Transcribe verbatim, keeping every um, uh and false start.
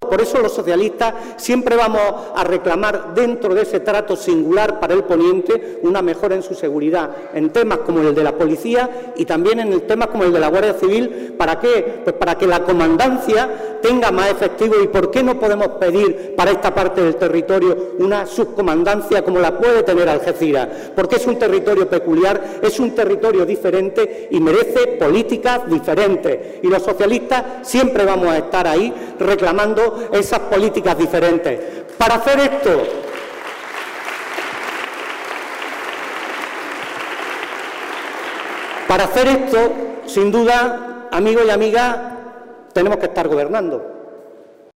Por eso los socialistas siempre vamos a reclamar dentro de ese trato singular para el poniente una mejora en su seguridad, en temas como el de la policía y también en temas como el de la Guardia Civil. ¿Para qué? Pues para que la comandancia tenga más efectivo. ¿Y por qué no podemos pedir para esta parte del territorio una subcomandancia como la puede tener Algeciras? Porque es un territorio peculiar, es un territorio diferente y merece políticas diferentes. Y los socialistas siempre vamos a estar ahí reclamando esas políticas diferentes. Para hacer esto, para hacer esto, sin duda, amigos y amigas, tenemos que estar gobernando.